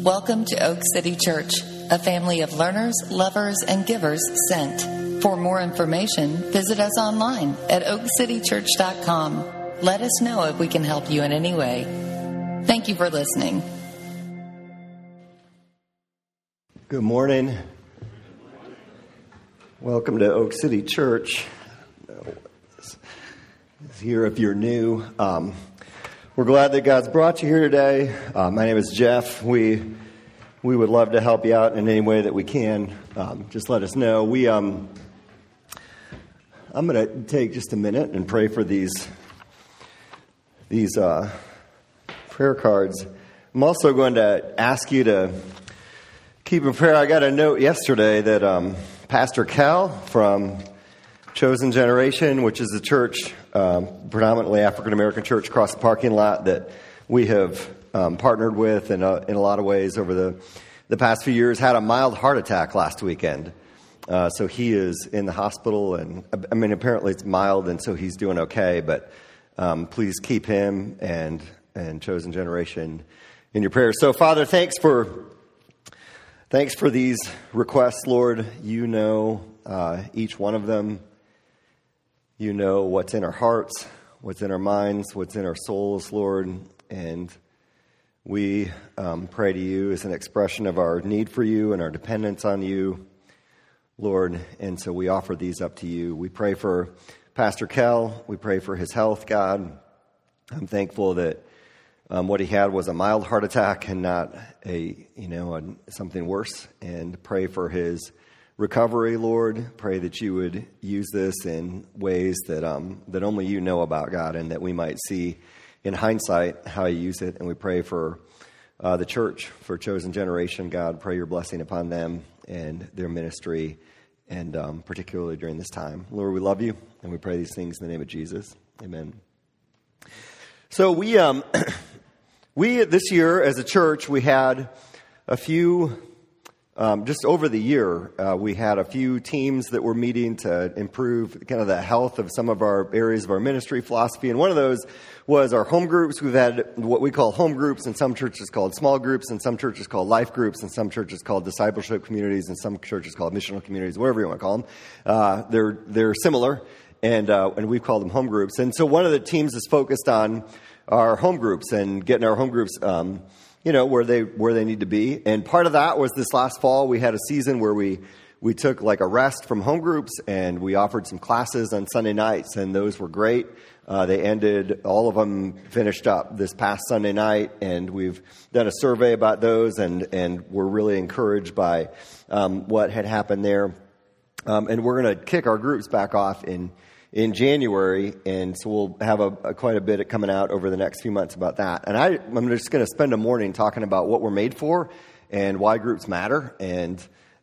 Welcome to Oak City Church, a family of learners, lovers, and givers sent. For more information, visit us online at oakcitychurch.com. Let us know if we can help you in any way. Thank you for listening. Good morning. Welcome to Oak City Church. Here if you're new. We're glad that God's brought you here today. My name is Jeff. We would love to help you out in any way that we can. Just let us know. I'm going to take just a minute and pray for these prayer cards. I'm also going to ask you to keep in prayer. I got a note yesterday that Pastor Cal from Chosen Generation, which is a church, predominantly African-American church across the parking lot that we have partnered with in a lot of ways over the past few years, had a mild heart attack last weekend. So he is in the hospital, and I mean, apparently it's mild, and so he's doing okay, but please keep him and Chosen Generation in your prayers. So, Father, thanks for these requests, Lord. You know each one of them. You know what's in our hearts, what's in our minds, what's in our souls, Lord. And we pray to you as an expression of our need for you and our dependence on you, Lord. And so we offer these up to you. We pray for Pastor Kel. We pray for his health, God. I'm thankful that what he had was a mild heart attack and not something worse. And pray for his recovery, Lord. Pray that you would use this in ways that only you know about, God, and that we might see in hindsight how you use it. And we pray for the church, for Chosen Generation, God. Pray your blessing upon them and their ministry, and particularly during this time. Lord, we love you, and we pray these things in the name of Jesus. Amen. So we this year as a church, we had a few. Just over the year, we had a few teams that were meeting to improve kind of the health of some of our areas of our ministry philosophy. And one of those was our home groups. We've had what we call home groups, and some churches called small groups, and some churches called life groups, and some churches called discipleship communities, and some churches called missional communities, whatever you want to call them. They're similar, and we've called them home groups. And so one of the teams is focused on our home groups and getting our home groups where they need to be. And part of that was this last fall, we had a season where we took like a rest from home groups, and we offered some classes on Sunday nights, and those were great. They ended, all of them finished up this past Sunday night, and we've done a survey about those, and we're really encouraged by what had happened there. And we're going to kick our groups back off in January, and so we'll have quite a bit coming out over the next few months about that. And I'm just going to spend a morning talking about what we're made for and why groups matter, and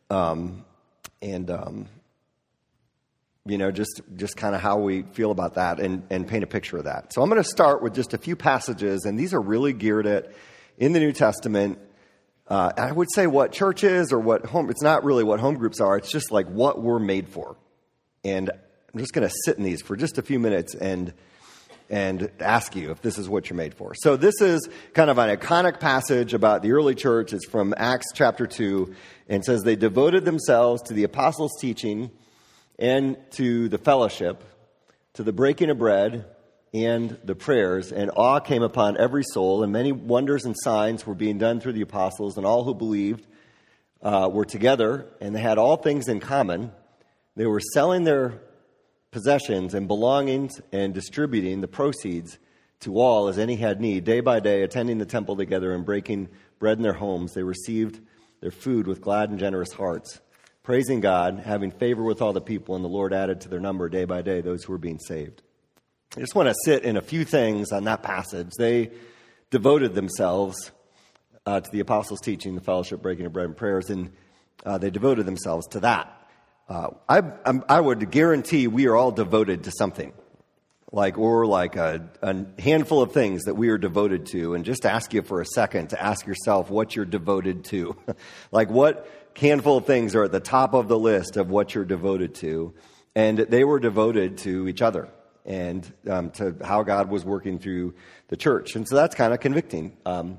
just kind of how we feel about that and paint a picture of that. So I'm going to start with just a few passages, and these are really geared at in the New Testament. I would say what church is or it's not really what home groups are. It's just like what we're made for. And I'm just going to sit in these for just a few minutes and ask you if this is what you're made for. So this is kind of an iconic passage about the early church. It's from Acts chapter 2, and says they devoted themselves to the apostles' teaching and to the fellowship, to the breaking of bread and the prayers, and awe came upon every soul, and many wonders and signs were being done through the apostles, and all who believed were together, and they had all things in common. They were selling their possessions and belongings and distributing the proceeds to all as any had need. Day by day, attending the temple together and breaking bread in their homes, they received their food with glad and generous hearts, praising God, having favor with all the people, and the Lord added to their number day by day those who were being saved. I just want to sit in a few things on that passage. They devoted themselves to the apostles' teaching, the fellowship, breaking of bread, and prayers, and they devoted themselves to that. I would guarantee we are all devoted to something, or a handful of things that we are devoted to. And just ask you for a second to ask yourself what you're devoted to. Like what handful of things are at the top of the list of what you're devoted to. And they were devoted to each other and to how God was working through the church. And so that's kind of convicting.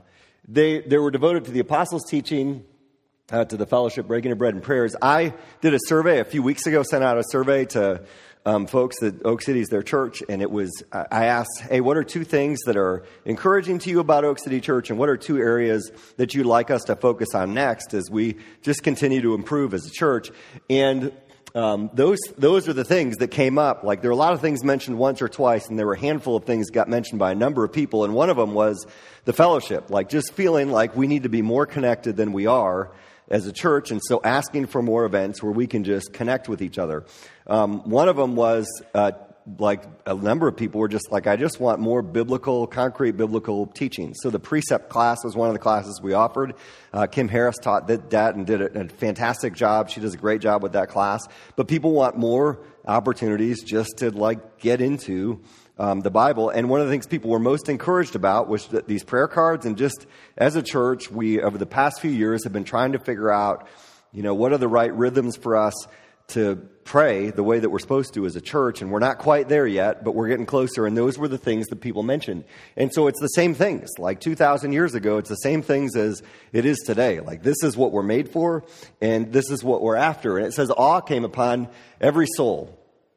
They were devoted to the apostles' teaching, to the fellowship, breaking of bread, and prayers. I did a survey a few weeks ago, sent out a survey to folks that Oak City is their church, and it was, I asked, hey, what are 2 things that are encouraging to you about Oak City Church, and what are 2 areas that you'd like us to focus on next as we just continue to improve as a church? And those are the things that came up. Like, there were a lot of things mentioned once or twice, and there were a handful of things that got mentioned by a number of people, and one of them was the fellowship, like just feeling like we need to be more connected than we are as a church, and so asking for more events where we can just connect with each other. One of them was, like, a number of people were just like, I just want more concrete biblical teaching. So the precept class was one of the classes we offered. Kim Harris taught that and did a fantastic job. She does a great job with that class. But people want more opportunities just to, like, get into the Bible. And one of the things people were most encouraged about was that these prayer cards, and just as a church, we, over the past few years, have been trying to figure out, what are the right rhythms for us to pray the way that we're supposed to as a church. And we're not quite there yet, but we're getting closer. And those were the things that people mentioned. And so it's the same things. Like 2,000 years ago, it's the same things as it is today. Like, this is what we're made for, and this is what we're after. And it says awe came upon every soul.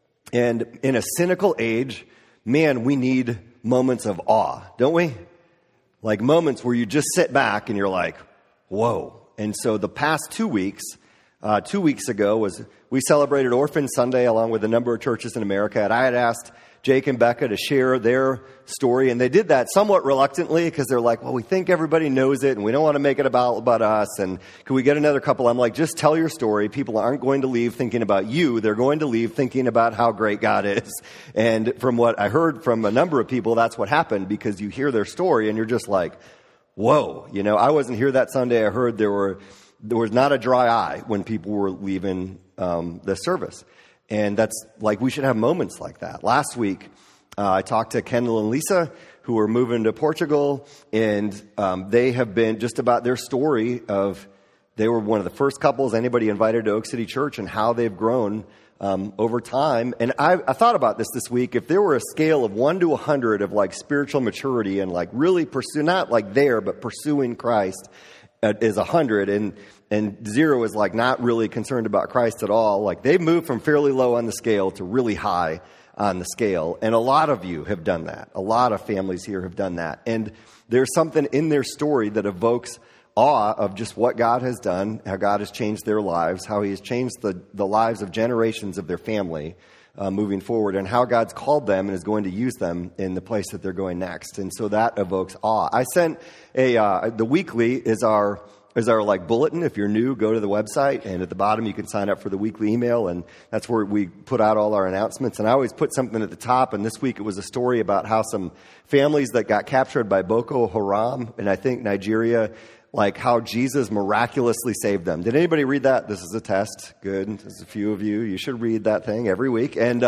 And in a cynical age, man, we need moments of awe, don't we? Like moments where you just sit back and you're like, whoa. And so the past 2 weeks, 2 weeks ago, we celebrated Orphan Sunday along with a number of churches in America. And I had asked Jake and Becca to share their story. And they did that somewhat reluctantly because they're like, well, we think everybody knows it and we don't want to make it about us. And can we get another couple? I'm like, just tell your story. People aren't going to leave thinking about you. They're going to leave thinking about how great God is. And from what I heard from a number of people, that's what happened, because you hear their story and you're just like, whoa. I wasn't here that Sunday. I heard there was not a dry eye when people were leaving the service. And that's like, we should have moments like that. Last week, I talked to Kendall and Lisa, who are moving to Portugal, and they have been just about their story of, they were one of the first couples anybody invited to Oak City Church, and how they've grown over time. And I thought about this week. If there were a scale of 1 to 100 of like spiritual maturity and like really not like there, but pursuing Christ, is 100, and 0 is like not really concerned about Christ at all. Like, they've moved from fairly low on the scale to really high on the scale. And a lot of you have done that. A lot of families here have done that. And there's something in their story that evokes awe of just what God has done, how God has changed their lives, how he has changed the lives of generations of their family moving forward, and how God's called them and is going to use them in the place that they're going next. And so that evokes awe. I sent the weekly is our like bulletin. If you're new, go to the website, and at the bottom you can sign up for the weekly email, and that's where we put out all our announcements. And I always put something at the top, and this week it was a story about how some families that got captured by Boko Haram in, I think, Nigeria, like how Jesus miraculously saved them. Did anybody read that? This is a test. Good. There's a few of you. You should read that thing every week. And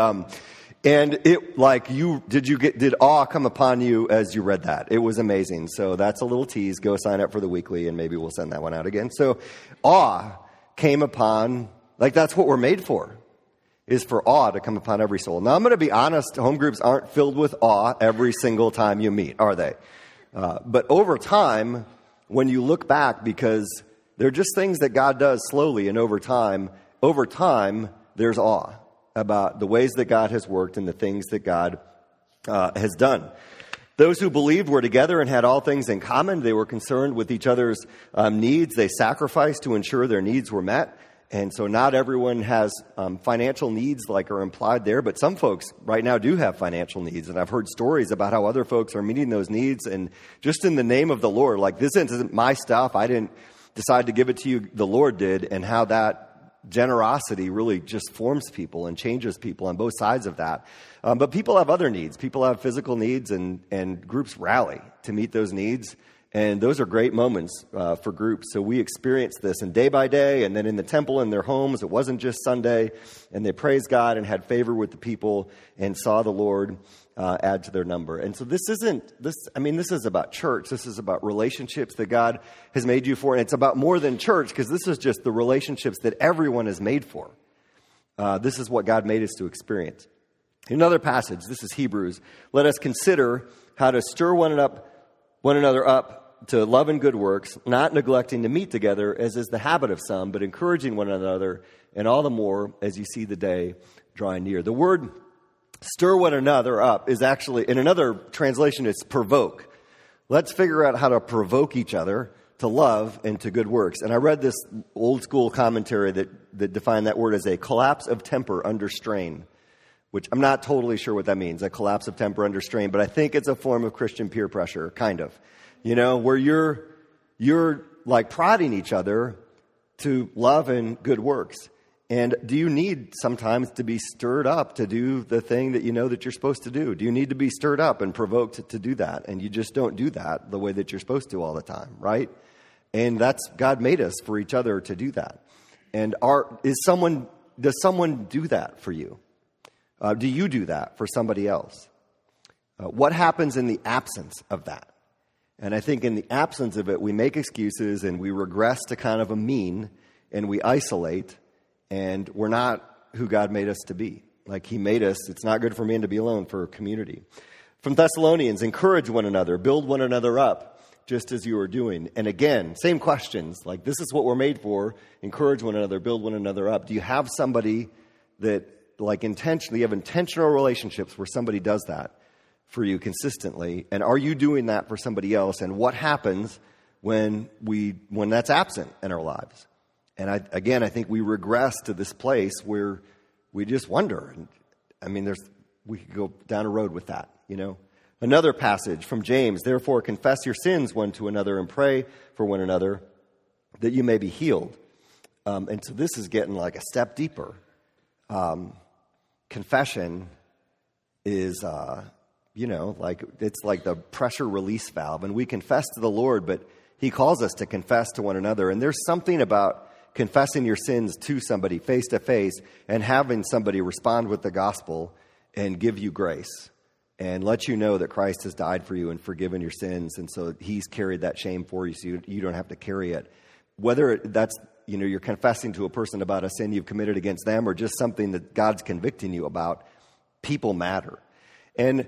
it, like, did awe come upon you as you read that? It was amazing. So that's a little tease. Go sign up for the weekly, and maybe we'll send that one out again. So awe came upon, like, that's what we're made for, is for awe to come upon every soul. Now, I'm going to be honest, home groups aren't filled with awe every single time you meet, are they? But over time, when you look back, because they're just things that God does slowly, and over time, there's awe about the ways that God has worked and the things that God has done. Those who believed were together and had all things in common. They were concerned with each other's needs. They sacrificed to ensure their needs were met. And so not everyone has financial needs like are implied there, but some folks right now do have financial needs. And I've heard stories about how other folks are meeting those needs, and just in the name of the Lord, like, this isn't my stuff. I didn't decide to give it to you. The Lord did. And how that generosity really just forms people and changes people on both sides of that. But people have other needs. People have physical needs, and groups rally to meet those needs. And those are great moments for groups. So we experienced this, and day by day, and then in the temple, in their homes. It wasn't just Sunday. And they praised God and had favor with the people and saw the Lord add to their number. And so this is about church. This is about relationships that God has made you for. And it's about more than church, because this is just the relationships that everyone is made for. This is what God made us to experience. Another passage, this is Hebrews. Let us consider how to stir one another up to love and good works, not neglecting to meet together, as is the habit of some, but encouraging one another, and all the more as you see the day drawing near. The word stir one another up is actually, in another translation, it's provoke. Let's figure out how to provoke each other to love and to good works. And I read this old school commentary that defined that word as a collapse of temper under strain, which I'm not totally sure what that means, a collapse of temper under strain, but I think it's a form of Christian peer pressure, kind of. Where you're like prodding each other to love and good works. And do you need sometimes to be stirred up to do the thing that you know that you're supposed to do? Do you need to be stirred up and provoked to do that? And you just don't do that the way that you're supposed to all the time, right? And God made us for each other to do that. And does someone do that for you? Do you do that for somebody else? What happens in the absence of that? And I think in the absence of it, we make excuses and we regress to kind of a mean and we isolate. And we're not who God made us to be. Like He made us, it's not good for man to be alone, for community. From Thessalonians, encourage one another, build one another up, just as you are doing. And again, same questions. Like, this is what we're made for. Encourage one another, build one another up. Do you have somebody that, like, you have intentional relationships where somebody does that for you consistently? And are you doing that for somebody else? And what happens when that's absent in our lives? And I think we regress to this place where we just wonder. I mean, we could go down a road with that, Another passage from James, therefore confess your sins one to another and pray for one another that you may be healed. And so this is getting like a step deeper. Confession is, it's like the pressure release valve. And we confess to the Lord, but He calls us to confess to one another. And there's something about confessing your sins to somebody face to face and having somebody respond with the gospel and give you grace and let you know that Christ has died for you and forgiven your sins. And so He's carried that shame for you so you don't have to carry it. Whether that's, you're confessing to a person about a sin you've committed against them or just something that God's convicting you about, people matter. And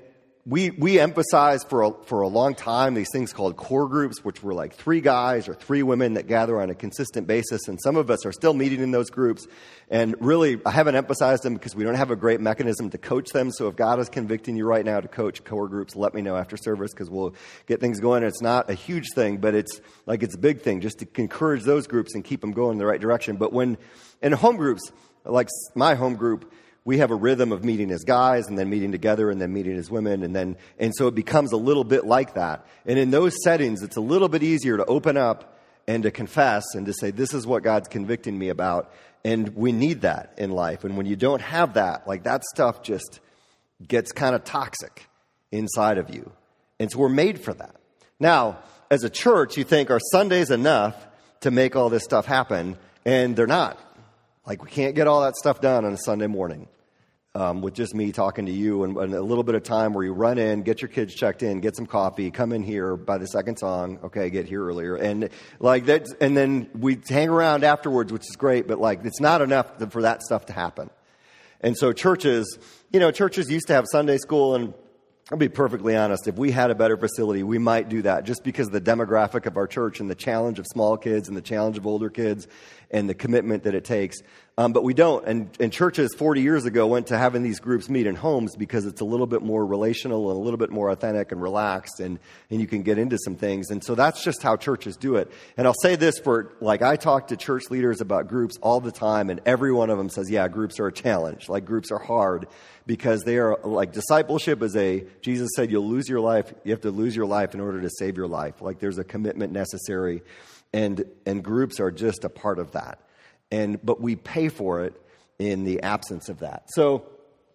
we emphasize for a long time these things called core groups, which were like 3 guys or 3 women that gather on a consistent basis. And some of us are still meeting in those groups. And really, I haven't emphasized them because we don't have a great mechanism to coach them. So if God is convicting you right now to coach core groups, let me know after service because we'll get things going. It's not a huge thing, but it's a big thing just to encourage those groups and keep them going in the right direction. But when in home groups, like my home group, we have a rhythm of meeting as guys and then meeting together and then meeting as women. And so it becomes a little bit like that. And in those settings, it's a little bit easier to open up and to confess and to say, this is what God's convicting me about. And we need that in life. And when you don't have that, like that stuff just gets kind of toxic inside of you. And so we're made for that. Now, as a church, you think, are Sundays enough to make all this stuff happen? And they're not. Like, we can't get all that stuff done on a Sunday morning with just me talking to you and a little bit of time where you run in, get your kids checked in, get some coffee, come in here by the second song. Okay, get here earlier. And like that, and then we hang around afterwards, which is great, but like it's not enough for that stuff to happen. And so churches used to have Sunday school, and I'll be perfectly honest, if we had a better facility, we might do that just because of the demographic of our church and the challenge of small kids and the challenge of older kids and the commitment that it takes. But we don't. And churches 40 years ago went to having these groups meet in homes because it's a little bit more relational and a little bit more authentic and relaxed, and you can get into some things. And so that's just how churches do it. And I'll say this I talk to church leaders about groups all the time, and every one of them says, yeah, groups are a challenge. Like, groups are hard because they are, like, discipleship is Jesus said, you'll lose your life. You have to lose your life in order to save your life. Like, there's a commitment necessary, and groups are just a part of that. But we pay for it in the absence of that. So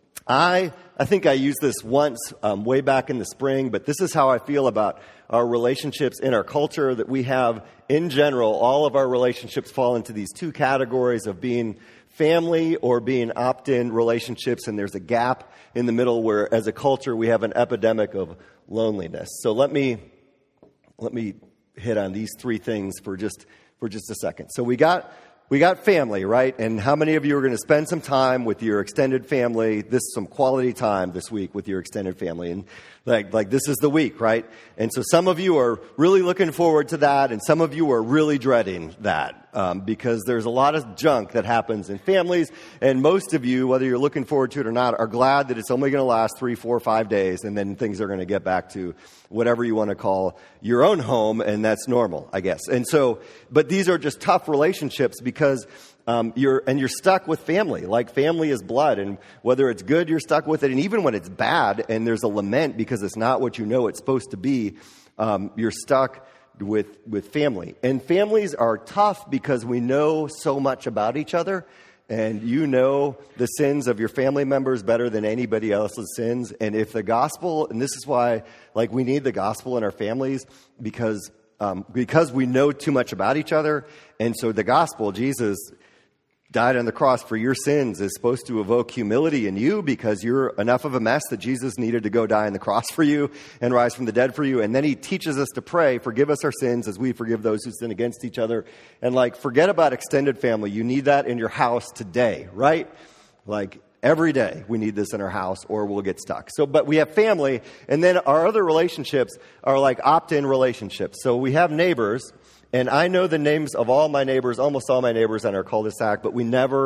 I think I used this once way back in the spring, but this is how I feel about our relationships in our culture, that we have, in general, all of our relationships fall into these 2 categories of being family or being opt-in relationships, and there's a gap in the middle where, as a culture, we have an epidemic of loneliness. So let me hit on these 3 things for just a second. So we got family, right? And how many of you are going to spend some time with your extended family, some quality time this week with your extended family? And like this is the week, right? And so some of you are really looking forward to that, and some of you are really dreading that because there's a lot of junk that happens in families, and most of you, whether you're looking forward to it or not, are glad that it's only going to last 3, 4, 5 days, and then things are going to get back to whatever you want to call your own home, and that's normal, I guess. And so, but these are just tough relationships because you're stuck with family. Like, family is blood, and whether it's good, you're stuck with it, and even when it's bad and there's a lament because it's not what you know it's supposed to be, you're stuck with family. And families are tough because we know so much about each other, and you know the sins of your family members better than anybody else's sins. And if the gospel, and this is why, like, we need the gospel in our families, because we know too much about each other. And so the gospel, Jesus died on the cross for your sins, is supposed to evoke humility in you because you're enough of a mess that Jesus needed to go die on the cross for you and rise from the dead for you. And then he teaches us to pray, forgive us our sins as we forgive those who sin against each other. And like, forget about extended family. You need that in your house today, right? Like, every day we need this in our house or we'll get stuck. So, but we have family, and then our other relationships are like opt-in relationships. So we have neighbors. And I know the names of all my neighbors, almost all my neighbors on our cul-de-sac, but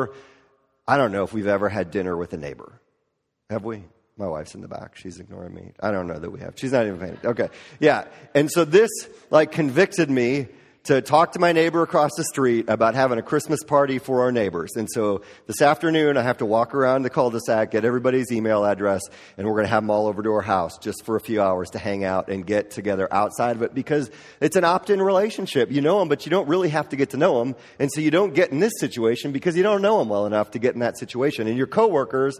I don't know if we've ever had dinner with a neighbor. Have we? My wife's in the back. She's ignoring me. I don't know that we have. She's not even paying. Okay. Yeah. And so this convicted me to talk to my neighbor across the street about having a Christmas party for our neighbors. And so this afternoon, I have to walk around the cul-de-sac, get everybody's email address, and we're going to have them all over to our house just for a few hours to hang out and get together outside of it, because it's an opt-in relationship. You know them, but you don't really have to get to know them. And so you don't get in this situation because you don't know them well enough to get in that situation. And your coworkers,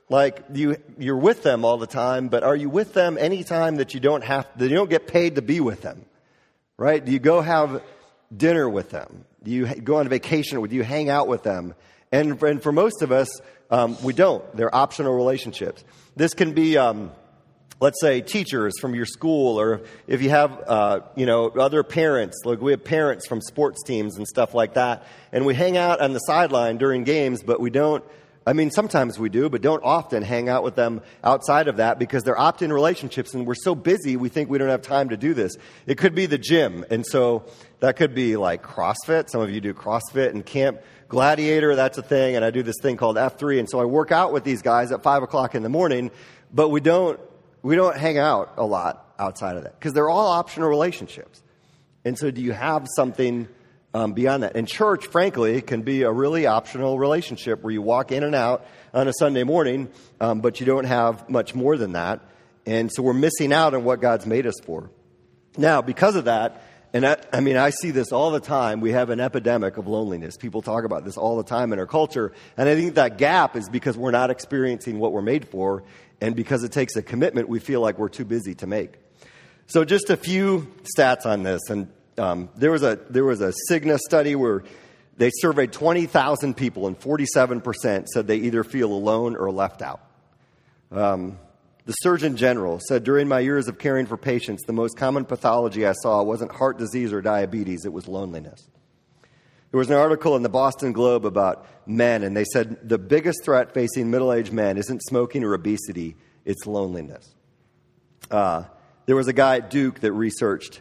you're with them all the time, but are you with them any time that you don't get paid to be with them? Right? Do you go have dinner with them? Do you go on vacation with them? Do you hang out with them? And for most of us, we don't. They're optional relationships. This can be, let's say, teachers from your school, or if you have, other parents. Like, we have parents from sports teams and stuff like that, and we hang out on the sideline during games, but we don't. I mean, sometimes we do, but don't often hang out with them outside of that because they're opt-in relationships, and we're so busy we think we don't have time to do this. It could be the gym, and so that could be like CrossFit. Some of you do CrossFit, and Camp Gladiator, that's a thing, and I do this thing called F3, and so I work out with these guys at 5 o'clock in the morning, but we don't hang out a lot outside of that because they're all optional relationships. And so do you have something beyond that? And church, frankly, can be a really optional relationship where you walk in and out on a Sunday morning, but you don't have much more than that. And so we're missing out on what God's made us for. Now, because of that, I see this all the time. We have an epidemic of loneliness. People talk about this all the time in our culture. And I think that gap is because we're not experiencing what we're made for. And because it takes a commitment, we feel like we're too busy to make. So just a few stats on this. And there was a Cigna study where they surveyed 20,000 people, and 47% said they either feel alone or left out. The Surgeon General said, during my years of caring for patients, the most common pathology I saw wasn't heart disease or diabetes, it was loneliness. There was an article in the Boston Globe about men, and they said the biggest threat facing middle-aged men isn't smoking or obesity, it's loneliness. There was a guy at Duke that researched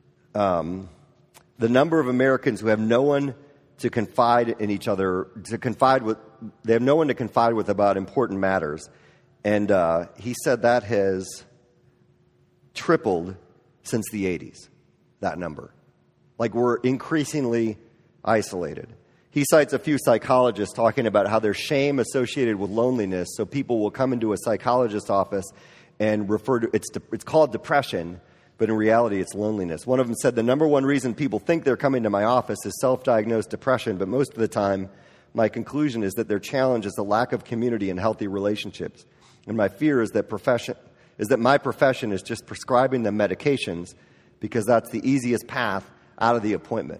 the number of Americans who have no one to confide in each other, they have no one to confide with about important matters. And he said that has tripled since the 80s, that number. Like, we're increasingly isolated. He cites a few psychologists talking about how there's shame associated with loneliness, so people will come into a psychologist's office and refer to it's called depression, but in reality it's loneliness. One of them said the number one reason people think they're coming to my office is self-diagnosed depression, but most of the time my conclusion is that their challenge is the lack of community and healthy relationships. And my fear is that my profession is just prescribing them medications because that's the easiest path out of the appointment.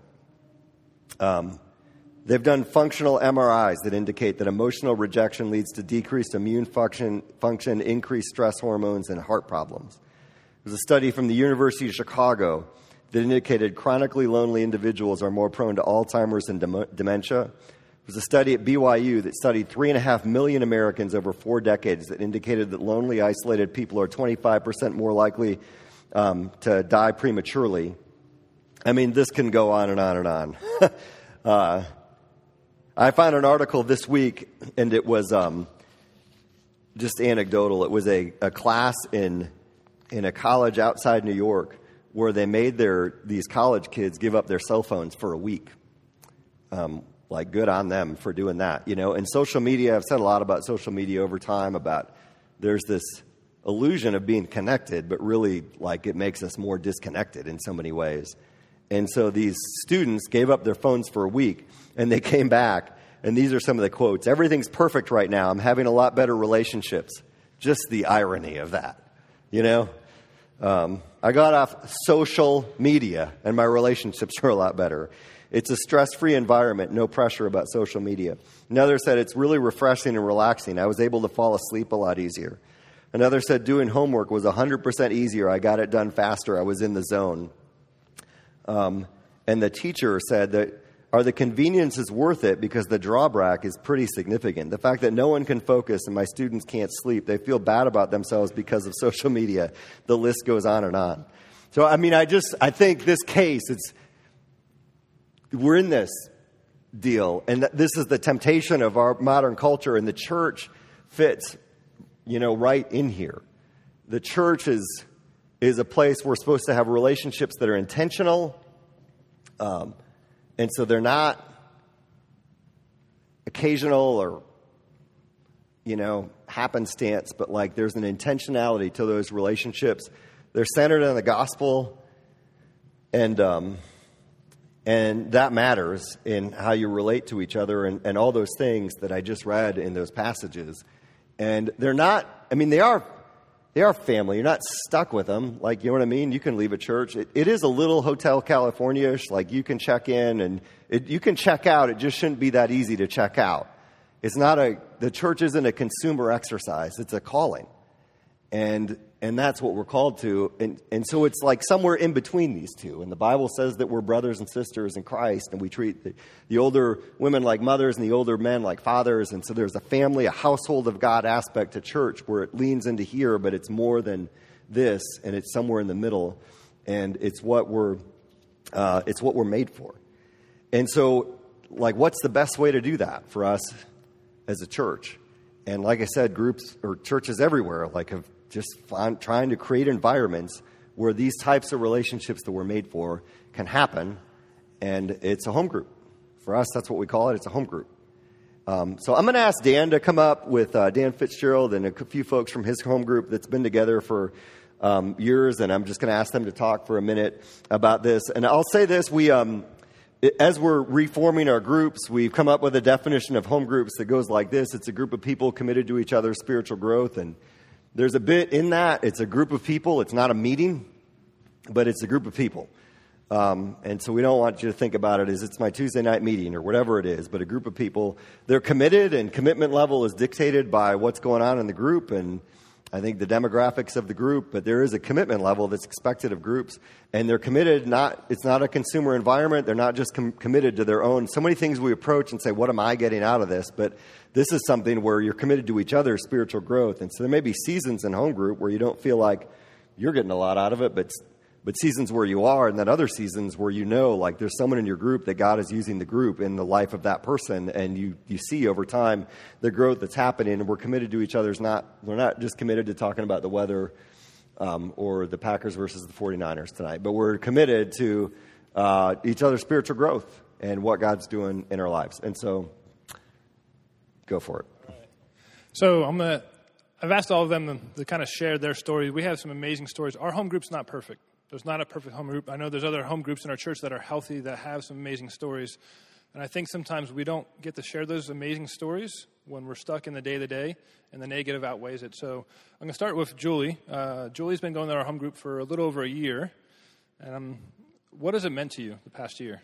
They've done functional MRIs that indicate that emotional rejection leads to decreased immune function, increased stress hormones, and heart problems. There's a study from the University of Chicago that indicated chronically lonely individuals are more prone to Alzheimer's and dementia. There was a study at BYU that studied 3.5 million Americans over 4 decades that indicated that lonely, isolated people are 25% more likely to die prematurely. I mean, this can go on and on and on. I found an article this week, and it was just anecdotal. It was a class in a college outside New York where they made these college kids give up their cell phones for a week. Like, good on them for doing that, And social media, I've said a lot about social media over time, about there's this illusion of being connected, but really, like, it makes us more disconnected in so many ways. And so these students gave up their phones for a week, and they came back, and these are some of the quotes. "Everything's perfect right now. I'm having a lot better relationships." Just the irony of that, I got off social media, and my relationships are a lot better. It's a stress-free environment, no pressure about social media. Another said, "It's really refreshing and relaxing. I was able to fall asleep a lot easier." Another said, "Doing homework was 100% easier. I got it done faster. I was in the zone." And the teacher said that, "Are the conveniences worth it? Because the drawback is pretty significant. The fact that no one can focus and my students can't sleep, they feel bad about themselves because of social media." The list goes on and on. So, I mean, I think this case, we're in this deal, and this is the temptation of our modern culture, and the church fits, right in here. The church is a place we're supposed to have relationships that are intentional, and so they're not occasional or, happenstance, but like there's an intentionality to those relationships. They're centered on the gospel, and that matters in how you relate to each other and all those things that I just read in those passages. And they're not, they are family. You're not stuck with them. Like, you know what I mean? You can leave a church. It is a little Hotel California-ish. Like, you can check in and you can check out. It just shouldn't be that easy to check out. The church isn't a consumer exercise. It's a calling. And that's what we're called to. And so it's like somewhere in between these two. And the Bible says that we're brothers and sisters in Christ, and we treat the older women like mothers and the older men like fathers. And so there's a family, a household of God aspect to church where it leans into here, but it's more than this, and it's somewhere in the middle. And it's what we're made for. And so, like, what's the best way to do that for us as a church? And like I said, groups or churches everywhere, like, have just trying to create environments where these types of relationships that we're made for can happen, and it's a home group. For us, that's what we call it. It's a home group. So I'm going to ask Dan to come up with Dan Fitzgerald and a few folks from his home group that's been together for years, and I'm just going to ask them to talk for a minute about this. And I'll say this, as we're reforming our groups, we've come up with a definition of home groups that goes like this. It's a group of people committed to each other's spiritual growth, and there's a bit in that. It's a group of people. It's not a meeting, but it's a group of people. And so we don't want you to think about it as it's my Tuesday night meeting or whatever it is, but a group of people. They're committed, and commitment level is dictated by what's going on in the group and I think the demographics of the group, but there is a commitment level that's expected of groups, and they're committed. It's not a consumer environment. They're not just committed to their own. So many things we approach and say, what am I getting out of this? But this is something where you're committed to each other's spiritual growth. And so there may be seasons in home group where you don't feel like you're getting a lot out of it, but seasons where you are, and then other seasons where like there's someone in your group that God is using the group in the life of that person, and you see over time the growth that's happening, and we're committed to each other. We're not just committed to talking about the weather or the Packers versus the 49ers tonight, but we're committed to each other's spiritual growth and what God's doing in our lives. And so go for it. So I've asked all of them to kind of share their story. We have some amazing stories. Our home group's not perfect. There's not a perfect home group. I know there's other home groups in our church that are healthy, that have some amazing stories. And I think sometimes we don't get to share those amazing stories when we're stuck in the day-to-day, and the negative outweighs it. So I'm going to start with Julie. Julie's been going to our home group for a little over a year. And what has it meant to you the past year?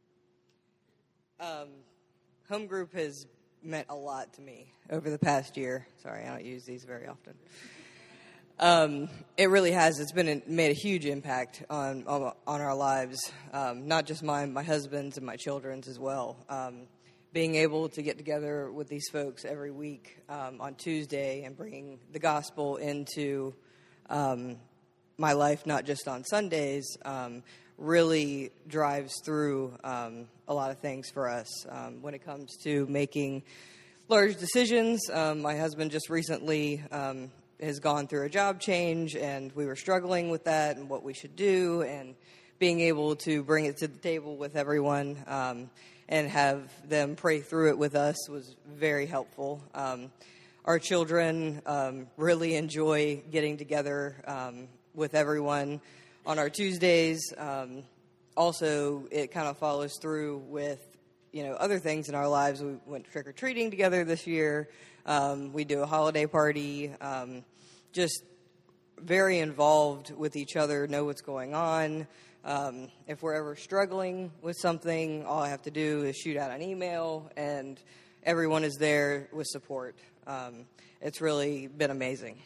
Home group has meant a lot to me over the past year. Sorry, I don't use these very often. It really has. It's made a huge impact on our lives, not just my husband's and my children's as well. Being able to get together with these folks every week on Tuesday and bringing the gospel into my life, not just on Sundays, really drives through a lot of things for us. When it comes to making large decisions, my husband just recently has gone through a job change, and we were struggling with that and what we should do, and being able to bring it to the table with everyone and have them pray through it with us was very helpful. Our children really enjoy getting together with everyone on our Tuesdays. Also, it kind of follows through with, other things in our lives. We went trick-or-treating together this year. We do a holiday party. Just very involved with each other, know what's going on. If we're ever struggling with something, all I have to do is shoot out an email, and everyone is there with support. It's really been amazing.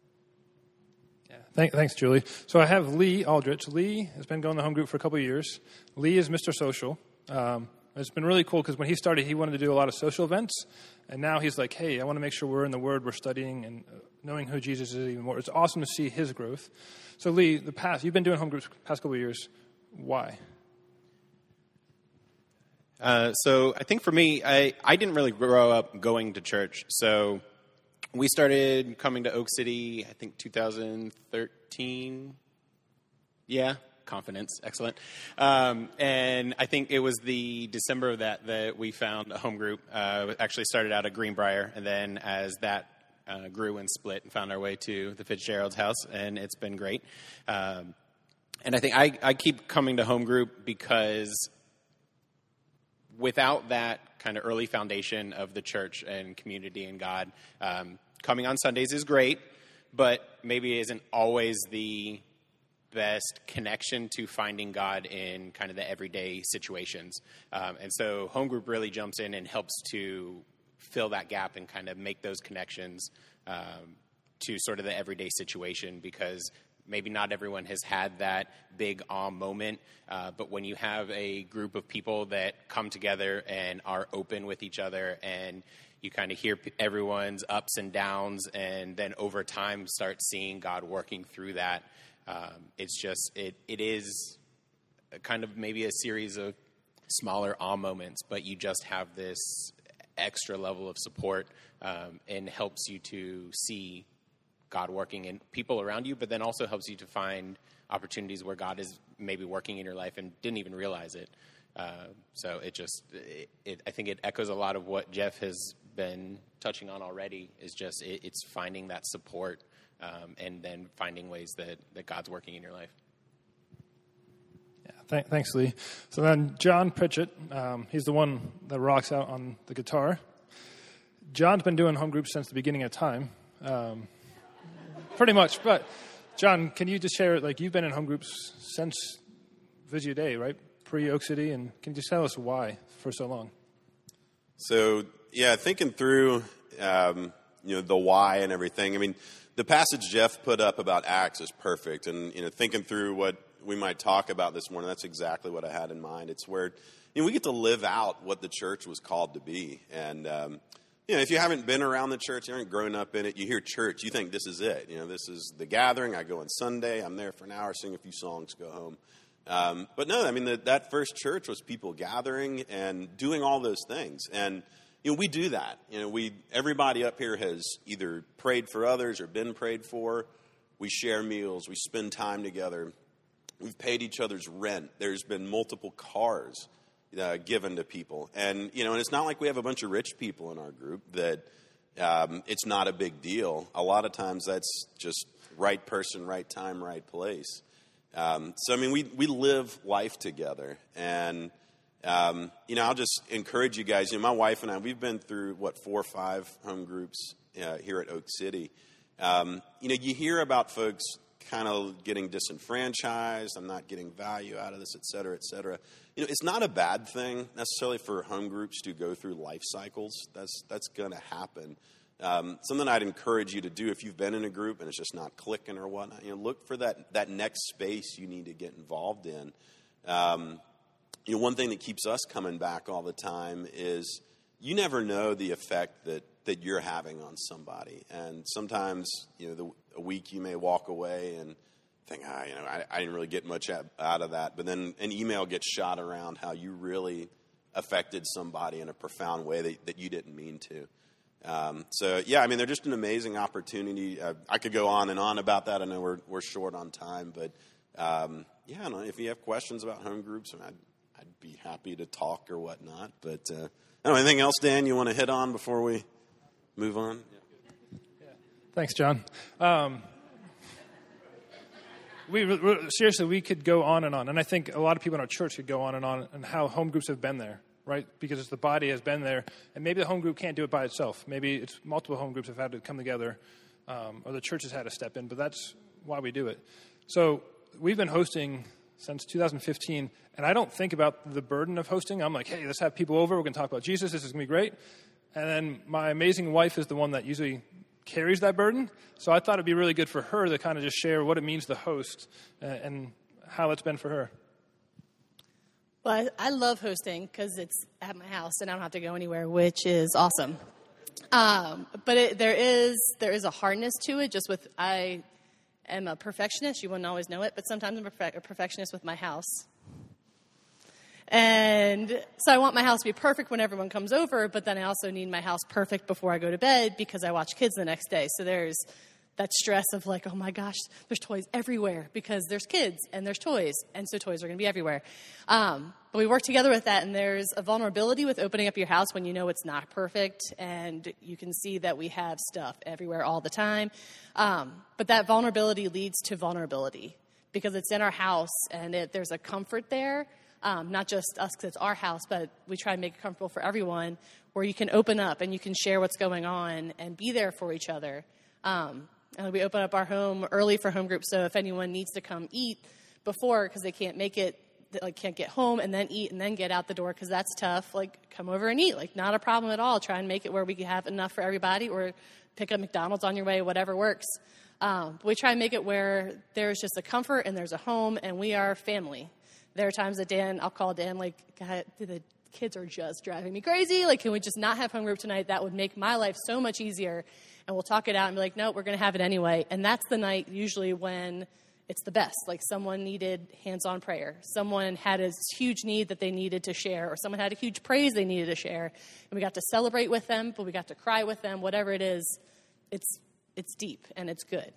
Yeah, thanks, Julie. So I have Lee Aldrich. Lee has been going to home group for a couple of years. Lee is Mr. Social. It's been really cool because when he started, he wanted to do a lot of social events. And now he's like, hey, I want to make sure we're in the Word, we're studying, and knowing who Jesus is even more. It's awesome to see his growth. So Lee, you've been doing home groups the past couple of years. Why? So I think for me, I didn't really grow up going to church. So we started coming to Oak City, I think 2013. Yeah, confidence, excellent. And I think it was the December of that we found a home group. Actually started out at Greenbrier, and then as that grew and split, and found our way to the Fitzgerald's house, and it's been great. And I think I keep coming to home group because without that kind of early foundation of the church and community and God, coming on Sundays is great, but maybe isn't always the best connection to finding God in kind of the everyday situations. And so home group really jumps in and helps to fill that gap and kind of make those connections to sort of the everyday situation, because maybe not everyone has had that big moment, but when you have a group of people that come together and are open with each other, and you kind of hear everyone's ups and downs, and then over time start seeing God working through that, it is kind of maybe a series of smaller moments, but you just have this extra level of support, and helps you to see God working in people around you, but then also helps you to find opportunities where God is maybe working in your life and didn't even realize it. So I think it echoes a lot of what Jeff has been touching on already, is just it's finding that support, and then finding ways that God's working in your life. Yeah, thanks, Lee. So then John Pritchett, he's the one that rocks out on the guitar. John's been doing home groups since the beginning of time. Pretty much, but John, can you just share, you've been in home groups since Visio Day, right? Pre-Oak City, and can you just tell us why for so long? So, yeah, thinking through, the why and everything. I mean, the passage Jeff put up about Acts is perfect, and, thinking through what we might talk about this morning, that's exactly what I had in mind. It's where, we get to live out what the church was called to be, and, if you haven't been around the church, you haven't grown up in it, you hear church, you think this is it. This is the gathering. I go on Sunday. I'm there for an hour, sing a few songs, go home. But no, I mean, that first church was people gathering and doing all those things. And, we do that. Everybody up here has either prayed for others or been prayed for. We share meals. We spend time together. We've paid each other's rent. There's been multiple cars given to people. And, and it's not like we have a bunch of rich people in our group that it's not a big deal. A lot of times that's just right person, right time, right place. So, I mean, we live life together. And, I'll just encourage you guys. My wife and I, we've been through, 4 or 5 home groups here at Oak City. You hear about folks kind of getting disenfranchised. I'm not getting value out of this, et cetera, et cetera. It's not a bad thing necessarily for home groups to go through life cycles. That's going to happen. Something I'd encourage you to do if you've been in a group and it's just not clicking or whatnot, look for that next space you need to get involved in. One thing that keeps us coming back all the time is you never know the effect that you're having on somebody. And sometimes, a week you may walk away and think, I didn't really get much out of that. But then an email gets shot around how you really affected somebody in a profound way that you didn't mean to. They're just an amazing opportunity. I could go on and on about that. I know we're short on time, but if you have questions about home groups, I'd be happy to talk or whatnot. But anything else, Dan, you want to hit on before we move on? Yeah. Thanks, John. Seriously, we could go on, and I think a lot of people in our church could go on and how home groups have been there. Right, because the body has been there, and maybe the home group can't do it by itself. Maybe it's multiple home groups have had to come together, or the church has had to step in. But that's why we do it. So we've been hosting since 2015, and I don't think about the burden of hosting. I'm like, hey, let's have people over. We're going to talk about Jesus. This is going to be great. And then my amazing wife is the one that usually carries that burden. So I thought it'd be really good for her to kind of just share what it means to host and how it's been for her. Well, I love hosting because it's at my house and I don't have to go anywhere, which is awesome. But there is a hardness to it. I am a perfectionist. You wouldn't always know it, but sometimes I'm a perfectionist with my house. And so I want my house to be perfect when everyone comes over, but then I also need my house perfect before I go to bed because I watch kids the next day. So there's that stress of like, oh my gosh, there's toys everywhere because there's kids and there's toys, and so toys are going to be everywhere. But we work together with that, and there's a vulnerability with opening up your house when you know it's not perfect, and you can see that we have stuff everywhere all the time. But that vulnerability leads to vulnerability because it's in our house, and there's a comfort there, not just us because it's our house, but we try to make it comfortable for everyone, where you can open up and you can share what's going on and be there for each other. And we open up our home early for home groups, so if anyone needs to come eat before because they can't make it, can't get home and then eat and then get out the door because that's tough, come over and eat. Not a problem at all. Try and make it where we can have enough for everybody, or pick up McDonald's on your way, whatever works. We try and make it where there's just a comfort and there's a home and we are family. There are times that I'll call Dan, God, the kids are just driving me crazy. Can we just not have home group tonight? That would make my life so much easier. And we'll talk it out and be like, no, we're going to have it anyway. And that's the night usually when it's the best. Someone needed hands-on prayer. Someone had a huge need that they needed to share, or someone had a huge praise they needed to share. And we got to celebrate with them, but we got to cry with them. Whatever it is, it's deep and it's good.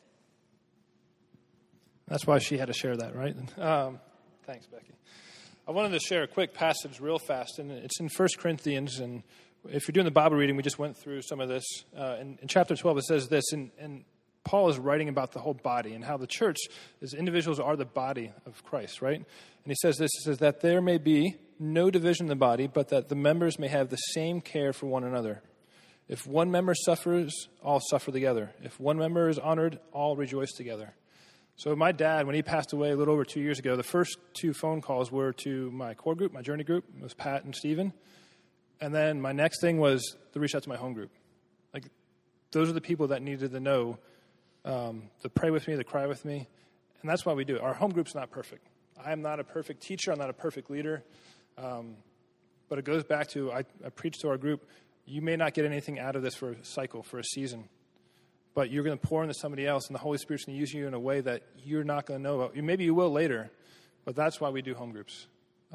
That's why she had to share that, right? Thanks, Becky. I wanted to share a quick passage real fast, and it's in 1 Corinthians, and if you're doing the Bible reading, we just went through some of this. In chapter 12, it says this, and Paul is writing about the whole body and how the church, as individuals, are the body of Christ, right? And he says this, he says that there may be no division in the body, but that the members may have the same care for one another. If one member suffers, all suffer together. If one member is honored, all rejoice together. So my dad, when he passed away a little over 2 years ago, the first 2 phone calls were to my core group, my journey group. It was Pat and Stephen. And then my next thing was to reach out to my home group. Those are the people that needed to know, to pray with me, to cry with me. And that's why we do it. Our home group's not perfect. I am not a perfect teacher. I'm not a perfect leader. But it goes back to, I preach to our group, you may not get anything out of this for a cycle, for a season. But you're going to pour into somebody else, and the Holy Spirit's going to use you in a way that you're not going to know about. Maybe you will later, but that's why we do home groups.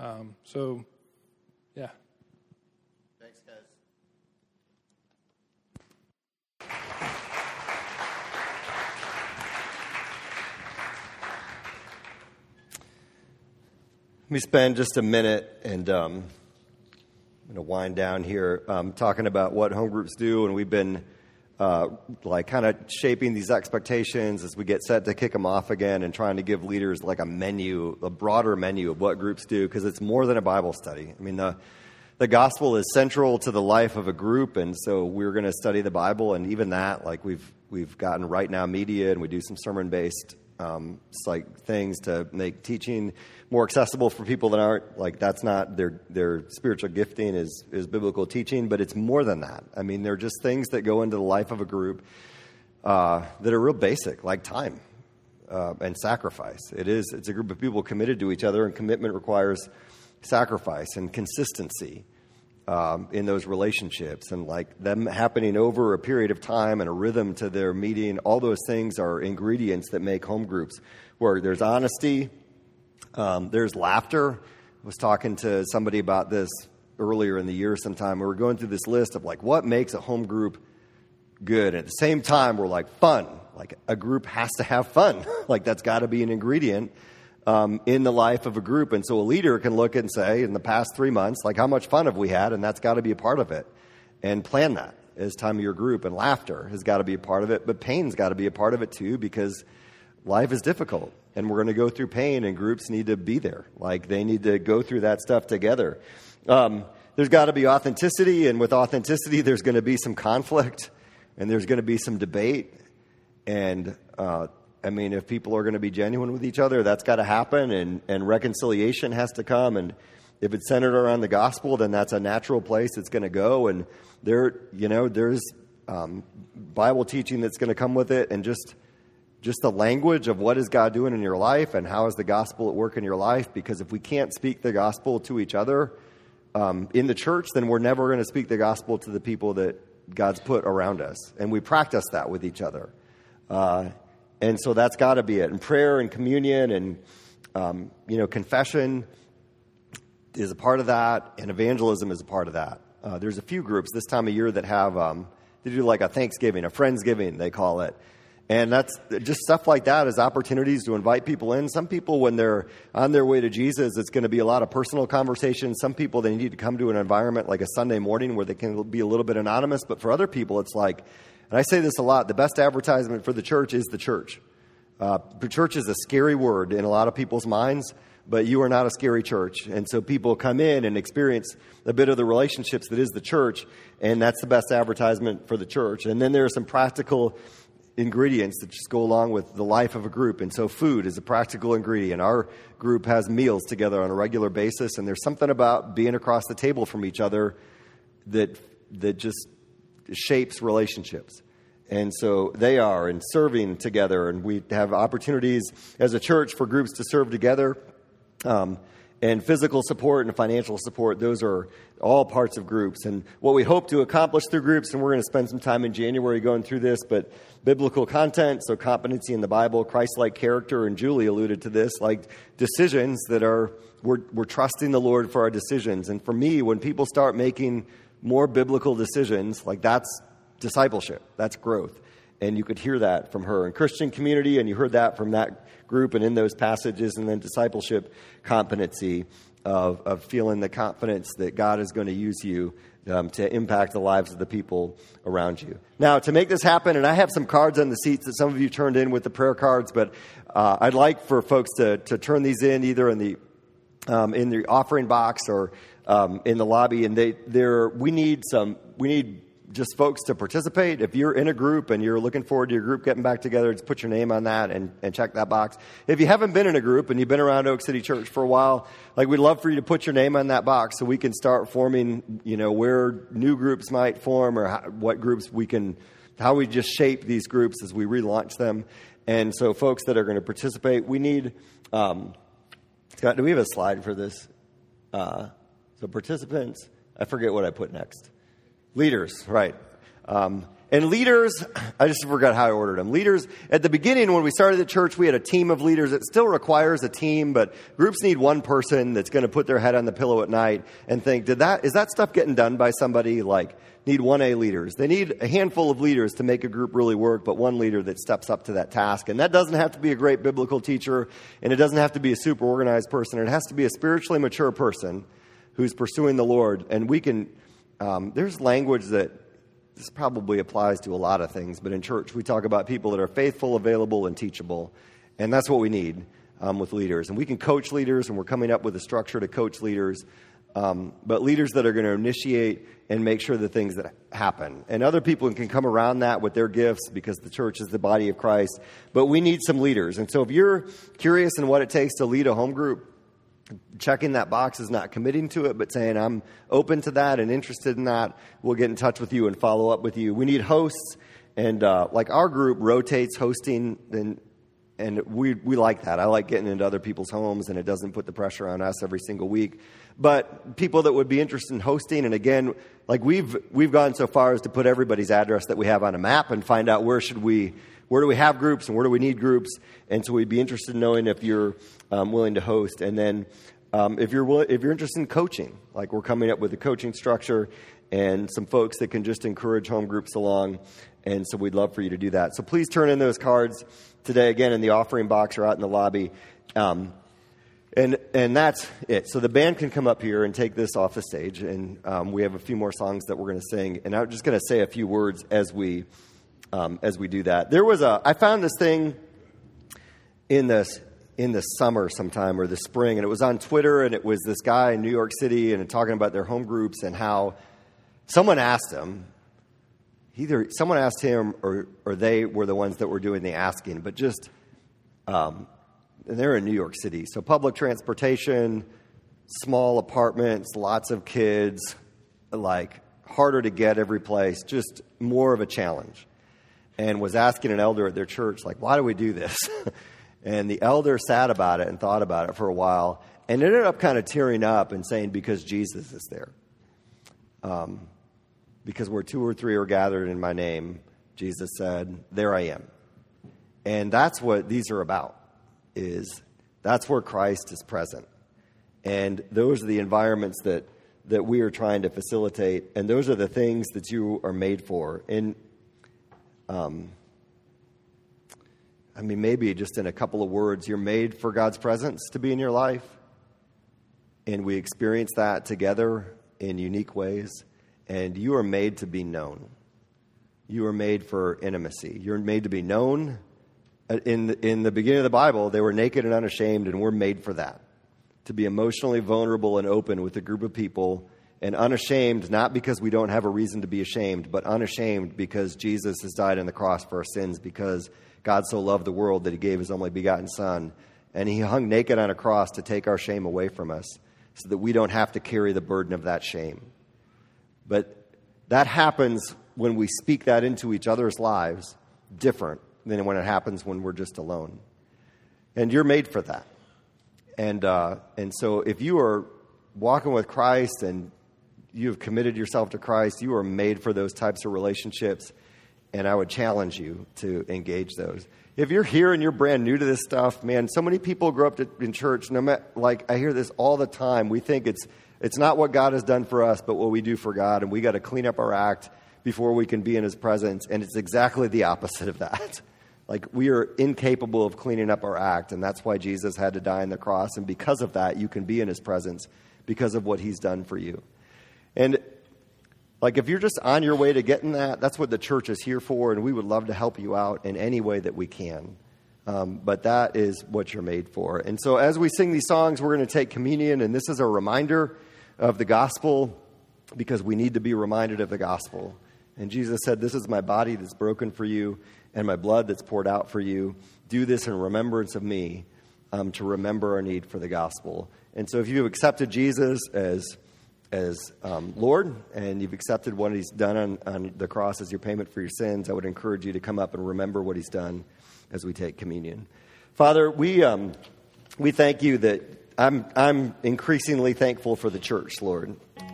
Yeah. Thanks, guys. Let me spend just a minute, and I'm going to wind down here, talking about what home groups do, and we've been kind of shaping these expectations as we get set to kick them off again, and trying to give leaders a menu, a broader menu of what groups do, because it's more than a Bible study. I mean, the gospel is central to the life of a group, and so we're going to study the Bible, and even that, we've gotten Right Now Media, and we do some sermon-based It's like things to make teaching more accessible for people that aren't, like, that's not their spiritual gifting is biblical teaching, but it's more than that. I mean, they're just things that go into the life of a group that are real basic, like time and sacrifice. It's a group of people committed to each other, and commitment requires sacrifice and consistency in those relationships, and like them happening over a period of time and a rhythm to their meeting. All those things are ingredients that make home groups, where there's honesty, there's laughter. I was talking to somebody about this earlier in the year sometime. We were going through this list of like what makes a home group good. And at the same time, we're like fun. Like a group has to have fun. Like that's got to be an ingredient in the life of a group. And so a leader can look and say, in the past 3 months, like how much fun have we had? And that's got to be a part of it. And plan that as time of your group. And laughter has got to be a part of it. But pain's got to be a part of it too, because life is difficult. And we're going to go through pain, and groups need to be there. Like they need to go through that stuff together. There's got to be authenticity. And with authenticity, there's going to be some conflict. And there's going to be some debate. And I mean, if people are going to be genuine with each other, that's got to happen, and reconciliation has to come. And if it's centered around the gospel, then that's a natural place it's going to go. And there's Bible teaching that's going to come with it, and just the language of what is God doing in your life, and how is the gospel at work in your life. Because if we can't speak the gospel to each other in the church, then we're never going to speak the gospel to the people that God's put around us. And we practice that with each other. And so that's got to be it. And prayer and communion and, confession is a part of that. And evangelism is a part of that. There's a few groups this time of year that have, they do like a Thanksgiving, a Friendsgiving, they call it. And that's just stuff like that is opportunities to invite people in. Some people, when they're on their way to Jesus, it's going to be a lot of personal conversations. Some people, they need to come to an environment like a Sunday morning where they can be a little bit anonymous. But for other people, it's like, and I say this a lot, the best advertisement for the church is the church. The church is a scary word in a lot of people's minds, but you are not a scary church. And so people come in and experience a bit of the relationships that is the church, and that's the best advertisement for the church. And then there are some practical ingredients that just go along with the life of a group. And so food is a practical ingredient. Our group has meals together on a regular basis, and there's something about being across the table from each other that just shapes relationships. And so they are, and serving together, and we have opportunities as a church for groups to serve together, and physical support and financial support. Those are all parts of groups. And what we hope to accomplish through groups, and we're going to spend some time in January going through this, but biblical content, so competency in the Bible, Christ-like character, and Julie alluded to this, like decisions that are, we're trusting the Lord for our decisions. And for me, when people start making more biblical decisions, like that's discipleship, that's growth. And you could hear that from her. And Christian community, and you heard that from that group and in those passages. And then discipleship competency of feeling the confidence that God is going to use you to impact the lives of the people around you. Now, to make this happen, and I have some cards on the seats that some of you turned in with the prayer cards, but I'd like for folks to turn these in either in the offering box or in the lobby. And we need just folks to participate. If you're in a group and you're looking forward to your group getting back together, just put your name on that and check that box. If you haven't been in a group and you've been around Oak City Church for a while, like we'd love for you to put your name on that box so we can start forming, where new groups might form, or what groups how we just shape these groups as we relaunch them. And so folks that are going to participate, we need, Scott, do we have a slide for this? So participants, I forget what I put next. Leaders, right. And leaders, I just forgot how I ordered them. Leaders, at the beginning when we started the church, we had a team of leaders. It still requires a team, but groups need one person that's going to put their head on the pillow at night and think, is that stuff getting done by somebody? Like, need 1A leaders. They need a handful of leaders to make a group really work, but one leader that steps up to that task. And that doesn't have to be a great biblical teacher, and it doesn't have to be a super organized person. It has to be a spiritually mature person who's pursuing the Lord. And we can... there's language that this probably applies to a lot of things, but in church we talk about people that are faithful, available, and teachable, and that's what we need with leaders. And we can coach leaders, and we're coming up with a structure to coach leaders but leaders that are going to initiate and make sure the things that happen. And other people can come around that with their gifts because the church is the body of Christ. But we need some leaders. And so if you're curious in what it takes to lead a home group, checking that box is not committing to it, but saying I'm open to that and interested in that, we'll get in touch with you and follow up with you. We need hosts. And like our group rotates hosting, and we like that. I like getting into other people's homes, and it doesn't put the pressure on us every single week. But people that would be interested in hosting, and again, like we've gone so far as to put everybody's address that we have on a map and find out where do we have groups and where do we need groups. And so we'd be interested in knowing if you're willing to host. And then if you're interested in coaching, like we're coming up with a coaching structure and some folks that can just encourage home groups along. And so we'd love for you to do that. So please turn in those cards today, again, in the offering box or out in the lobby. And that's it. So the band can come up here and take this off the stage. And we have a few more songs that we're going to sing. And I'm just going to say a few words as we do that. I found this thing in the summer sometime or the spring, and it was on Twitter, and it was this guy in New York City and talking about their home groups and how someone asked him, either someone asked him or they were the ones that were doing the asking, but just, and they're in New York City. So public transportation, small apartments, lots of kids, like harder to get every place, just more of a challenge. And was asking an elder at their church, like, why do we do this? And the elder sat about it and thought about it for a while and ended up kind of tearing up and saying, because Jesus is there. Because where 2 or 3 are gathered in my name, Jesus said, there I am. And that's what these are about, that's where Christ is present. And those are the environments that we are trying to facilitate. And those are the things that you are made for. And maybe just in a couple of words, you're made for God's presence to be in your life. And we experience that together in unique ways. And you are made to be known. You are made for intimacy. You're made to be known. In the beginning of the Bible, they were naked and unashamed, and we're made for that. To be emotionally vulnerable and open with a group of people, and unashamed, not because we don't have a reason to be ashamed, but unashamed because Jesus has died on the cross for our sins, because God so loved the world that he gave his only begotten Son. And he hung naked on a cross to take our shame away from us so that we don't have to carry the burden of that shame. But that happens when we speak that into each other's lives different than when it happens when we're just alone. And you're made for that. And so if you are walking with Christ and you have committed yourself to Christ, you are made for those types of relationships. And I would challenge you to engage those. If you're here and you're brand new to this stuff, man, so many people grow up in church. I hear this all the time. We think it's not what God has done for us, but what we do for God. And we got to clean up our act before we can be in his presence. And it's exactly the opposite of that. Like, we are incapable of cleaning up our act. And that's why Jesus had to die on the cross. And because of that, you can be in his presence because of what he's done for you. And like, if you're just on your way to getting that, that's what the church is here for. And we would love to help you out in any way that we can. But that is what you're made for. And so as we sing these songs, we're going to take communion. And this is a reminder of the gospel, because we need to be reminded of the gospel. And Jesus said, this is my body that's broken for you and my blood that's poured out for you. Do this in remembrance of me, to remember our need for the gospel. And so if you've accepted Jesus as Lord, and you've accepted what he's done on the cross as your payment for your sins, I would encourage you to come up and remember what he's done as we take communion. Father, we thank you that I'm increasingly thankful for the church, Lord.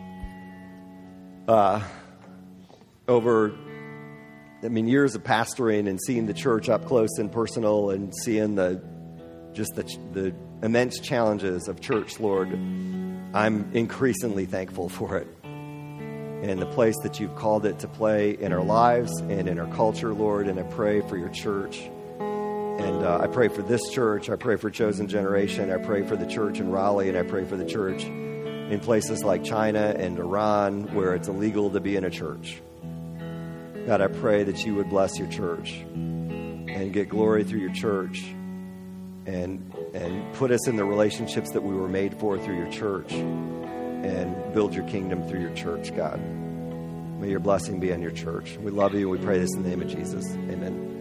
Over years of pastoring and seeing the church up close and personal, and seeing the immense challenges of church, Lord, I'm increasingly thankful for it and the place that you've called it to play in our lives and in our culture, Lord. And I pray for your church. And I pray for this church. I pray for Chosen Generation. I pray for the church in Raleigh, and I pray for the church in places like China and Iran, where it's illegal to be in a church. God, I pray that you would bless your church and get glory through your church, and put us in the relationships that we were made for through your church. and build your kingdom through your church, God. May your blessing be on your church. We love you, and we pray this in the name of Jesus. Amen.